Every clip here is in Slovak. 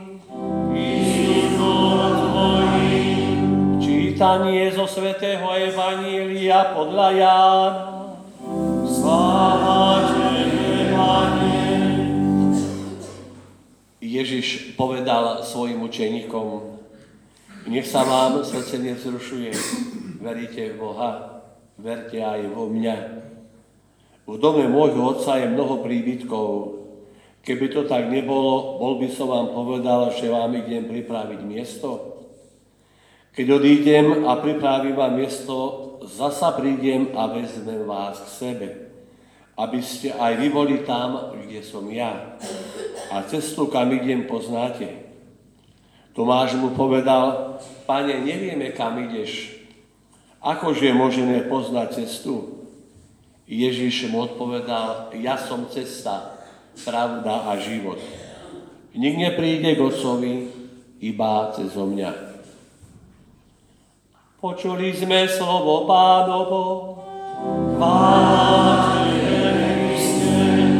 Čítanie zo svätého Evanjelia podľa Jána. Sláva Tebe, Pane. Ježiš povedal svojim učeníkom: nech sa vám srdce nevzrušuje. Veríte v Boha, verte aj vo mňa. V dome môjho otca je mnoho príbytkov. Keby to tak nebolo, bol by som vám povedal, že vám idem pripraviť miesto. Keď odídem a pripravím vám miesto, zasa prídem a vezmem vás k sebe, aby ste aj vy boli tam, kde som ja. A cestu, kam idem, poznáte. Tomáš mu povedal: Pane, nevieme, kam ideš. Akože môžeme poznať cestu? Ježiš mu odpovedal: ja som cesta, pravda a život. Nik nepríde k Otcovi iba cezo mňa. Počuli sme slovo Pánovo. Chvála Tebe, Kriste.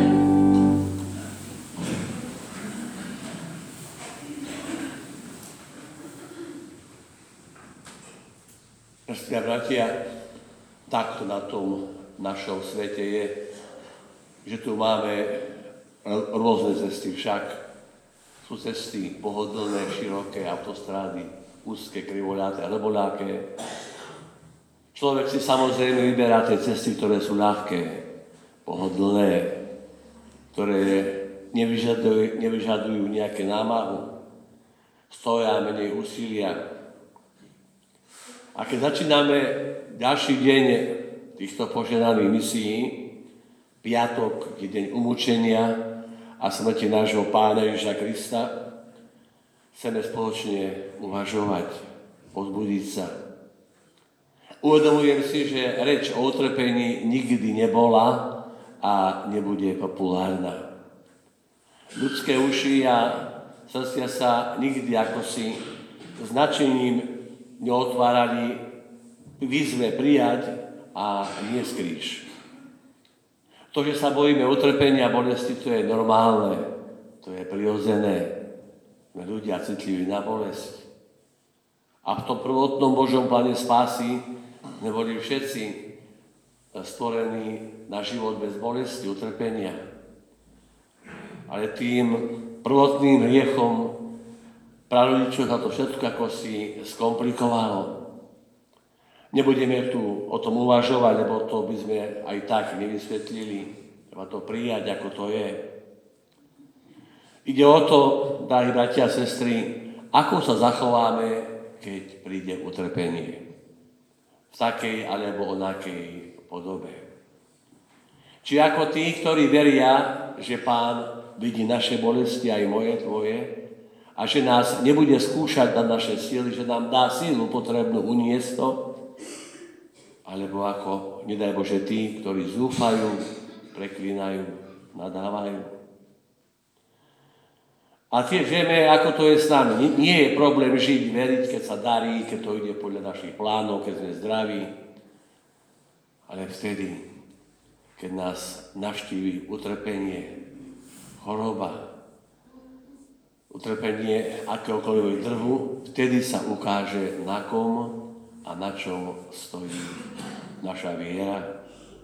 Sestri a bratia, takto na tom našom svete je, že tu máme rôzne cesty, však sú cesty pohodlné, široké, autostrády, úzke, krivoľaté, leboľaké. Človek si samozrejme vyberá tie cesty, ktoré sú ľahké, pohodlné, ktoré nevyžadujú nejaké námahu, stoja menej úsilia. A keď začíname ďalší deň týchto požehnaných misií, piatok je deň umúčenia a smrti nášho Pána Ježiša Krista, chceme spoločne uvažovať, pozbudiť sa. Uvedomujem si, že reč o utrpení nikdy nebola a nebude populárna. Ľudské uši a srdcia sa nikdy ako si značením neotvárali výzve prijať a niesť kríž. To, že sa bojíme utrpenia a bolesti, to je normálne, to je prirodzené. Sme ľudia citliví na bolesť. A v tom prvotnom Božom pláne spásy neboli všetci stvorení na život bez bolesti, utrpenia. Ale tým prvotným hriechom prarodičov sa to všetko ako si skomplikovalo. Nebudeme tu o tom uvažovať, lebo to by sme aj tak nevysvetlili. Treba to prijať, ako to je. Ide o to, drahí bratia a sestry, ako sa zachováme, keď príde utrpenie. V takej alebo onakej podobe. Či ako tí, ktorí veria, že Pán vidí naše bolesti, aj moje, tvoje, a že nás nebude skúšať na naše síly, že nám dá sílu potrebnú uniesť to, alebo ako, nedaj Bože, tí, ktorí zúfajú, preklínajú, nadávajú. A tiež vieme, ako to je s nami. Nie je problém žiť, veriť, keď sa darí, keď to ide podľa našich plánov, keď sme zdraví. Ale vtedy, keď nás navštíví utrpenie, choroba, utrpenie akéhokoľvek drvu, vtedy sa ukáže, na kom a na čom stojí naša viera.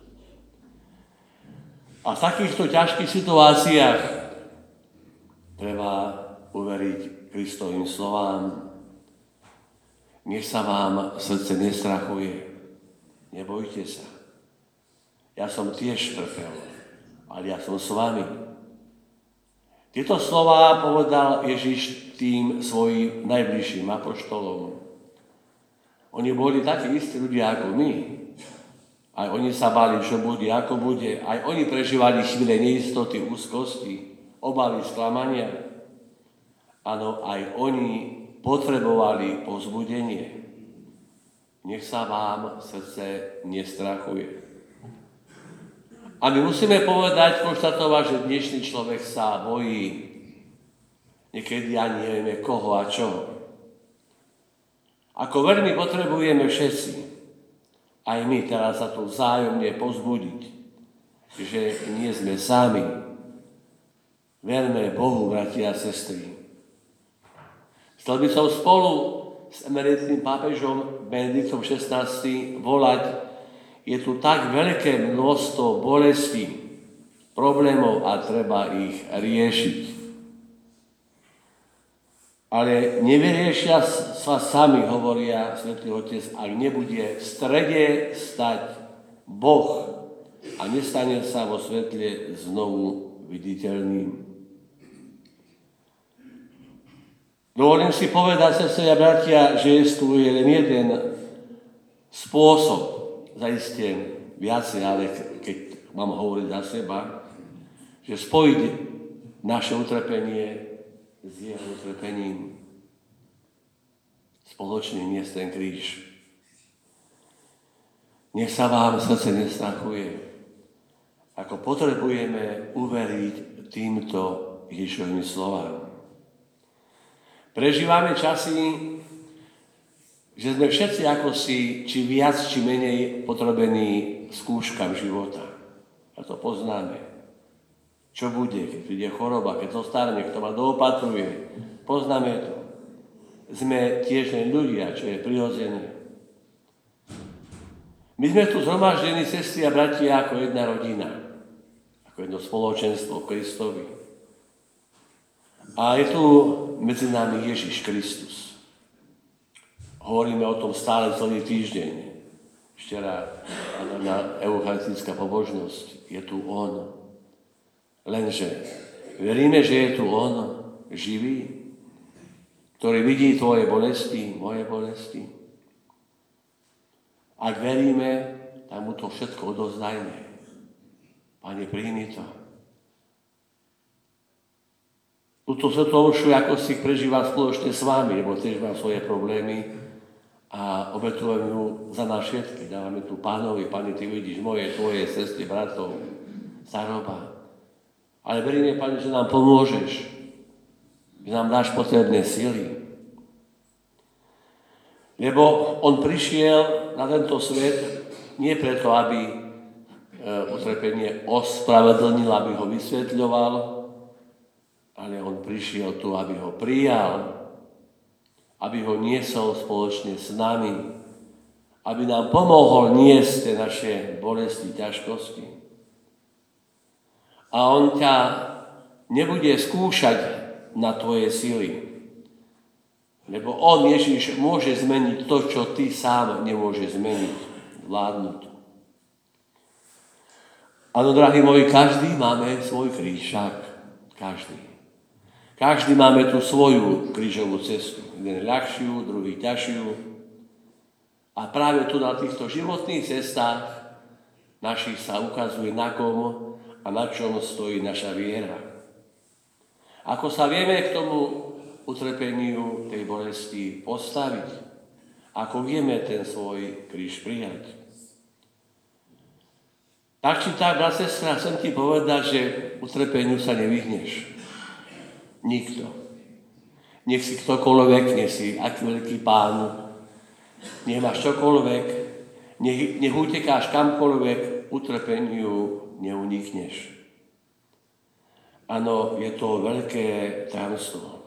A v takýchto ťažkých situáciách treba uveriť Kristovým slovám. Nech sa vám srdce nestrachuje. Nebojte sa. Ja som tiež trpel, ale ja som s vami. Tieto slová povedal Ježiš tým svojim najbližším apoštolom. Oni boli takí istí ľudia ako my. Aj oni sa báli, čo bude, ako bude. Aj oni prežívali chvíle neistoty, úzkosti, obavy, sklamania. Áno, aj oni potrebovali povzbudenie. Nech sa vám srdce nestrachuje. A my musíme povedať, konštatovať, že dnešný človek sa bojí. Niekedy ani nevieme koho a čo. Ako veľmi potrebujeme všetci, aj my teraz sa tu vzájomne povzbudiť, že nie sme sami. Verme Bohu, bratia a sestry. Chcel by som spolu s emeritným pápežom Benediktom XVI volať, je tu tak veľké množstvo bolestí, problémov a treba ich riešiť. Ale nevyriešia sa sami, hovoria Svätý Otec, ak nebude v strede stať Boh a nestane sa vo svetle znovu viditeľným. Dovolím si povedať, sestri a bratia, že je tu len jeden spôsob, zaiste viacej, ale keď mám hovoriť za seba, že spojiť naše utrpenie s jeho utrpením, spoločne niesť ten kríž. Nech sa vám srdce nestrachuje, ako potrebujeme uveriť týmto Ježišovým slovám. Prežívame časy, že sme všetci ako si, či viac, či menej potrebení skúškam života. A to poznáme. Čo bude, keď príde choroba, keď zostarne, kto ma doopatruje. Poznáme to. Sme tiež len ľudia, čo je prirodzené. My sme tu zhromaždení, sestry a bratia, ako jedna rodina. Ako jedno spoločenstvo Kristovi. A je tu medzi nami Ježiš Kristus. Hovoríme o tom stále celý týždeň. Včera na eucharistická pobožnosť. Je tu On. Lenže veríme, že je tu On živý, ktorý vidí tvoje bolesti, moje bolesti. Ak veríme, tak mu to všetko odozdajme. Pane, príjmi to. Túto svetú omšu, ako si prežívam spoločne s vami, lebo tiež mám svoje problémy a obetujem ju za nás všetky. Dávame tu Pánovi, Pane, Ty vidíš moje, tvoje, sestry, bratov, staroba. Ale veríme, Pane, že nám pomôžeš, že nám dáš potrebné sily. Lebo On prišiel na tento svet nie preto, aby utrpenie ospravedlnil, aby ho vysvetľoval, ale On prišiel tu, aby ho prijal, aby ho niesol spoločne s nami, aby nám pomohol niesť tie naše bolesti, ťažkosti. A On ťa nebude skúšať na tvoje sily. Lebo On, Ježiš, môže zmeniť to, čo ty sám nemôžeš zmeniť, vládnuť. Áno, drahí moji, každý máme svoj kríž, však. Každý. Každý máme tú svoju krížovú cestu. Jeden ľahšiu, druhý ťažšiu. A práve tu na týchto životných cestách našich sa ukazuje, na kom a na čom stojí naša viera. Ako sa vieme k tomu utrpeniu, tej bolesti postaviť. Ako vieme ten svoj kríž prijať. Tak či tak, brat, sestra, chcem ti povedať, že utrpeniu sa nevyhneš. Nikto. Nech si ktokoľvek, nech si aký veľký pán, nech máš čokoľvek, nech utekáš kamkoľvek, utrpeniu neunikneš. Áno, je to veľké tajomstvo.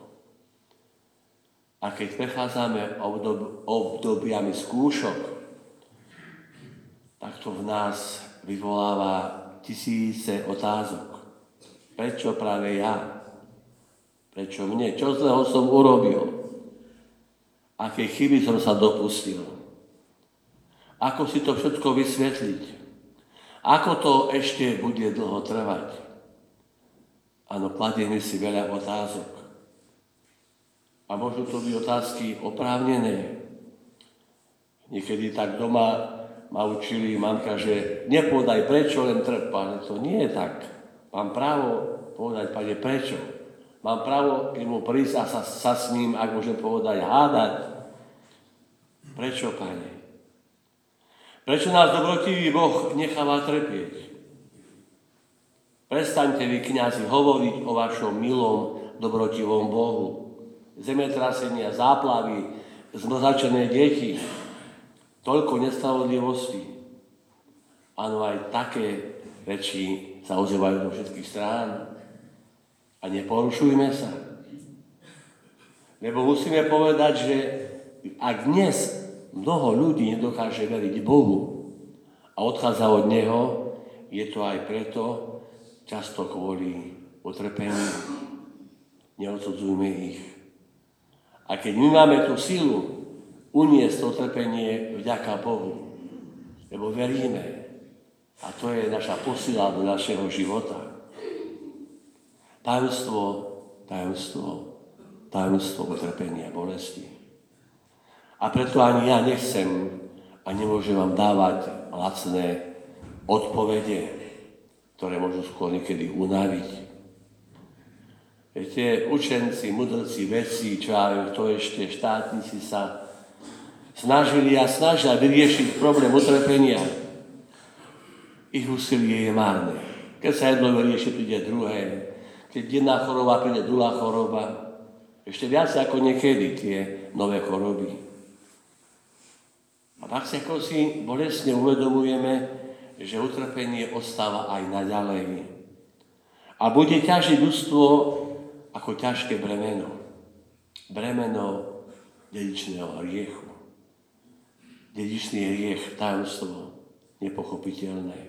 A keď prechádzame obdobiami skúšok, tak to v nás vyvoláva tisíce otázok. Prečo práve ja? Prečo mne? Čo zlého som urobil? Aké chyby som sa dopustil? Ako si to všetko vysvetliť? Ako to ešte bude dlho trvať? Áno, kladieme si veľa otázok. A môžu to byť otázky oprávnené. Niekedy tak doma ma učili mamka, že nepovedaj prečo, len trp, ale to nie je tak. Mám právo povedať, Pane, prečo? Mám právo k nemu prísť a sa s ním, ak môžem povedať, hádať. Prečo, Pane? Prečo nás dobrotivý Boh necháva trpieť? Prestaňte vy, kňazi, hovoriť o vašom milom, dobrotivom Bohu. Zemetrasenia, záplavy, zmrzačené deti, toľko nespravodlivosti. Áno, aj také reči sa ozývajú do všetkých strán. A neporušujme sa. Lebo musíme povedať, že ak dnes mnoho ľudí nedokáže veriť Bohu a odchádza od Neho, je to aj preto, často kvôli utrpeniu. Neodsudzujme ich. A keď my máme tú silu uniesť to utrpenie vďaka Bohu, lebo veríme, a to je naša posila do našeho života. Tajomstvo utrpenia, bolesti. A preto ani ja nechcem a nemôžem vám dávať lacné odpovede, ktoré môžu skôr niekedy unaviť. Viete, učenci, mudrci, vedci, čo aj to ešte štátnici sa snažili a snažia vyriešiť problém utrpenia. Ich úsilie je márne. Keď sa jedno vyrieši, príde druhé. Keď jedna choroba, príde druhá choroba. Ešte viac ako niekedy tie nové choroby. A tak si ako si bolestne uvedomujeme, že utrpenie ostáva aj naďalej. A bude ťažiť ľudstvo ako ťažké bremeno. Bremeno dedičného hriechu. Dedičný hriech, tajomstvo, nepochopiteľné.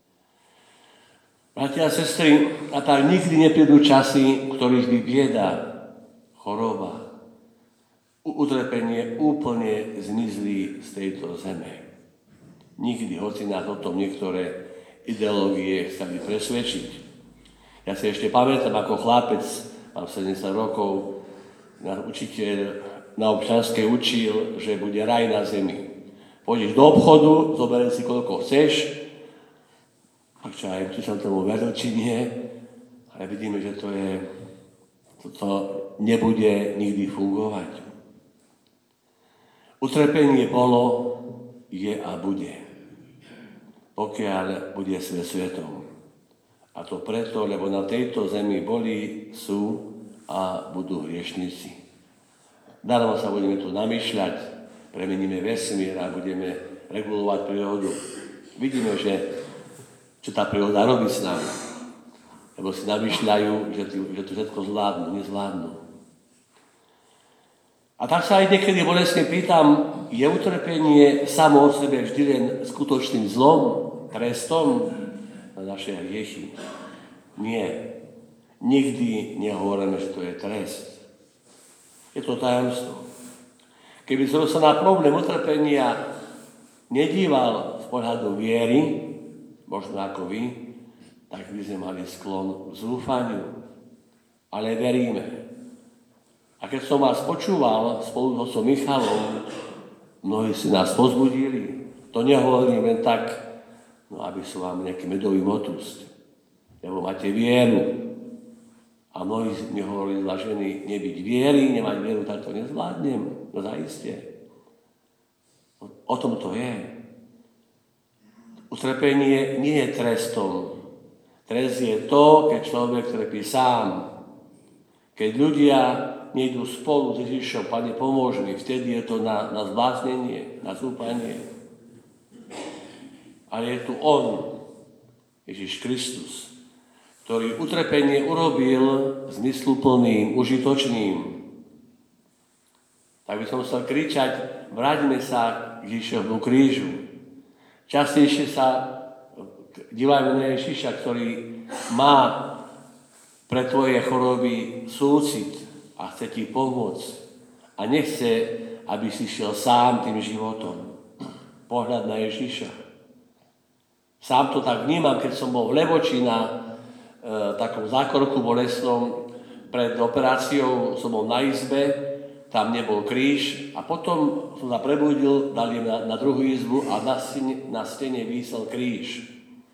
Bratia a sestry, a tak nikdy neprídu časy, v ktorých by bieda, choroba, utrpenie úplne zmizli z tejto zeme. Nikdy, hoci nás o tom niektoré ideológie chceli presvedčiť. Ja si ešte pamätám, ako chlapec, mám 70 rokov, náš učiteľ na občianskej učil, že bude raj na zemi. Pôjdeš do obchodu, zoberieš si koľko chceš, tak čo aj, či som tomu veril, či nie, ale vidíme, že toto nebude nikdy fungovať. Utrpenie bolo, je a bude, pokiaľ bude svet svetom. A to preto, lebo na tejto zemi boli, sú a budú hriešnici. Darmo sa budeme tu namýšľať, premeníme vesmír a budeme regulovať prírodu. Vidíme, že čo tá príroda robí s nami. Lebo si namýšľajú, že to všetko zvládnu, nezvládnu. A tak sa aj niekedy bolestne pýtam, je utrpenie samo o sebe vždy len skutočným zlom, trestom na naše hriechy? Nie. Nikdy nehovoríme, že to je trest. Je to tajomstvo. Keby som sa na problém utrpenia nedíval z pohľadu viery, možno ako vy, tak by sme mali sklon k zúfaniu. Ale veríme. A keď som vás počúval spolu s otcom Michalom, mnohí si nás pozbudili. To nehovorím len tak, aby som vám nejaký medový motus. Lebo máte vieru. A mnohí mi hovorili za ženy, nebyť viery, nemať vieru, tak to nezvládnem. No zaiste. O tom to je. Utrpenie nie je trestom. Trest je to, keď človek trpí sám. Keď ľudia nejdú spolu s Ježišom, Pane, pomôž mi, vtedy je to na zbláznenie, na zúpanie. Ale je tu On, Ježiš Kristus, ktorý utrpenie urobil zmysluplným, užitočným. Tak by som chcel kričať, vráťme sa k Ježišovmu krížu. Častejšie sa dívajme na Ježiša, ktorý má pre tvoje choroby súcit a chce ti pomôcť. A nechce, aby si šiel sám tým životom. Pohľad na Ježiša. Sám to tak vnímam, keď som bol v Levoči na takom zákrku bolestnom pred operáciou, som bol na izbe, tam nebol kríž a potom som sa prebudil, dali na druhú izbu a na stene visel kríž.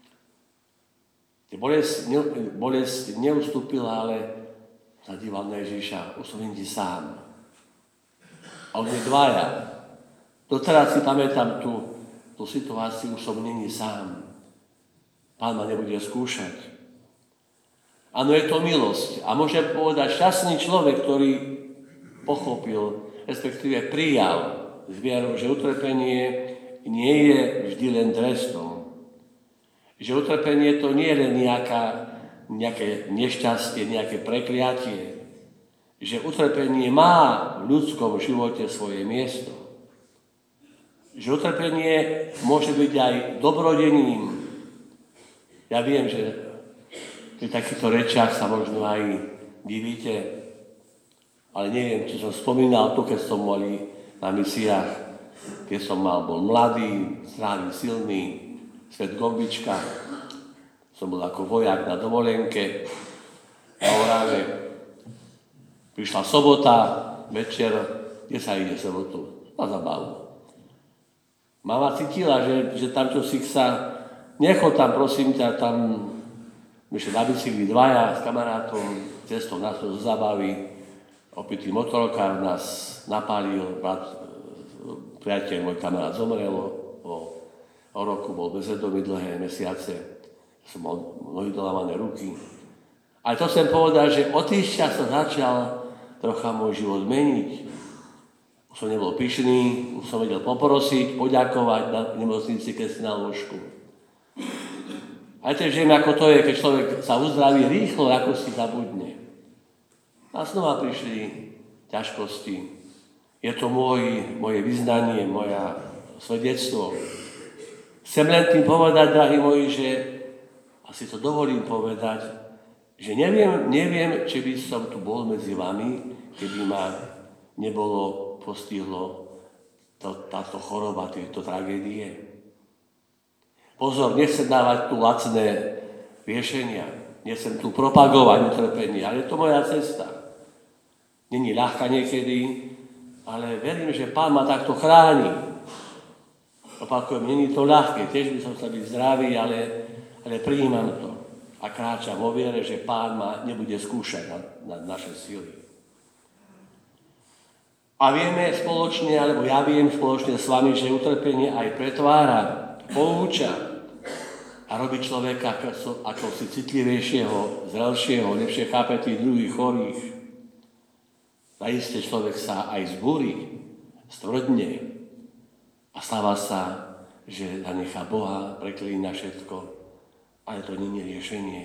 Bolesť neustúpila, ale sa díval na Ježiša, už som indi sám. A on je dvaja. Doteraz si pamätám tú situáciu, už som není sám. Pán ma nebude skúšať. Áno, je to milosť. A môže povedať šťastný človek, ktorý pochopil, respektíve prijal s vierou, že utrpenie nie je vždy len trestom. Že utrpenie to nie je len nejaké nešťastie, nejaké prekliatie. že utrpenie má v ľudskom živote svoje miesto. Že utrpenie môže byť aj dobrodením. Ja viem, že pri takýchto rečiach sa možno aj divíte, ale neviem, či som spomínal to, keď som boli na misiách, keď som bol mladý, zdravý, silný, svet gombička. Som bol ako vojak na dovolenke na Orave. Prišla sobota, večer, kde sa ide sobotu? Na zabavu. Mama cítila, že tam čo si sa, nechod tam, prosím ťa, tam myšli na bicykli dvaja s kamarátom, cestou nás do zabavy, opitý motorokár nás napálil, priateľ, môj kamarát zomrel, o roku bol bezvedomý dlhé mesiace, som mal mnohé dolámané ruky. Ale to chcem povedať, že od tých čas sa začal trocha môj život meniť. Už som nebol pyšný, už som vedel poprosiť, poďakovať na nemocnici, keď si na lôžku. Aj tiež viem, ako to je, keď človek sa uzdraví rýchlo, ako si zabudne. A znova prišli ťažkosti. Je to moje vyznanie, svedectvo. Chcem len tým povedať, drahí moji, že asi to dovolím povedať, že neviem, či by som tu bol medzi vami, keby ma nebolo postihlo táto choroba, tieto tragédie. Pozor, nechcem dávať tu lacné riešenia, nechcem tu propagovať utrpenie, ale je to moja cesta. Není ľahká niekedy, ale verím, že Pán ma takto chráni. Opakujem, není to ľahké, tiež by som chcel byť zdravý, ale prijímam to a kráčam vo viere, že Pán ma nebude skúšať na naše sily. A vieme spoločne, alebo ja viem spoločne s vami, že utrpenie aj pretvára, pouča a robí človeka ako si citlivejšieho, zrelšieho, lepšie chápe tých druhých chorých. Zaiste človek sa aj zbúri, stvrdne a stáva sa, že zanechá Boha, preklína všetko, ale to nie je riešenie.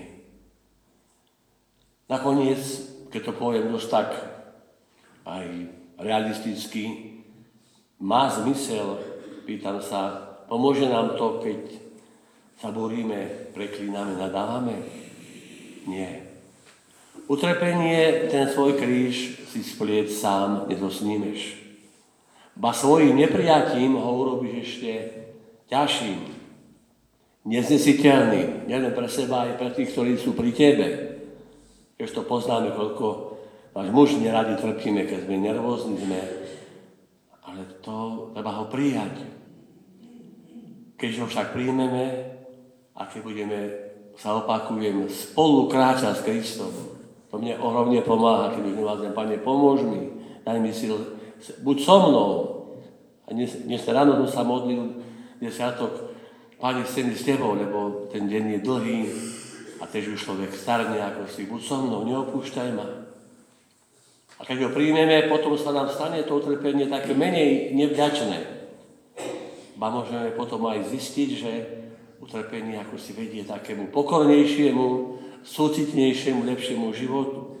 Nakoniec, keď to poviem dosť tak aj realisticky, má zmysel, pýtam sa, pomôže nám to, keď sa boríme, preklíname, nadávame? Nie. Utrpenie, ten svoj kríž si splieť sám nedosnímeš. Ba svojím nepriatím ho urobíš ešte ťažším, neznesiteľným, nielen pre seba, aj pre tých, ktorí sú pri tebe. Keď to poznáme, koľko náš muž neradi trpíme, keď sme nervózni, ale to treba ho prijať. Keď ho však príjmeme a keď budeme, sa opakujem, spolu kráčať s Kristom, to mne ohromne pomáha, keď už nevládzem, Pane, pomôž mi, daj mi sil, buď so mnou. A dnes ráno som sa modlil, desiatok, Pane, chcem ísť s tebou, lebo ten deň je dlhý a tež už človek starne ako si, buď so mnou, neopúšťaj ma. A keď ho príjmeme, potom sa nám stane to utrpenie také menej nevďačné. Ba môžeme potom aj zistiť, že utrpenie ako si vedie takému pokornejšiemu, súcitnejšiemu, lepšiemu životu.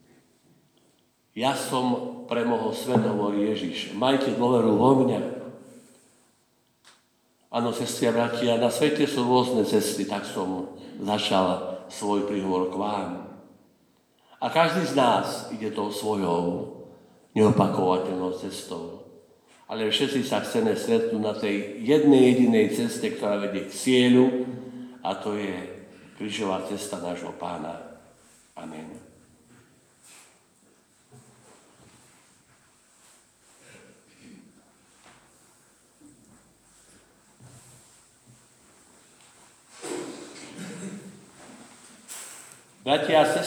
Ja som premohol svet, hovorí Ježiš. Majte dôveru vo mňa. Áno, sestri a bratia, na svete sú rôzne cesty, tak som začal svoj príhovor k vám. A každý z nás ide tou svojou neopakovateľnou cestou. Ale všetci sa chceme stretnúť na tej jednej jedinej ceste, ktorá vedie k cieľu, a to je krížová cesta nášho Pána. Amen. Bratia a sestry,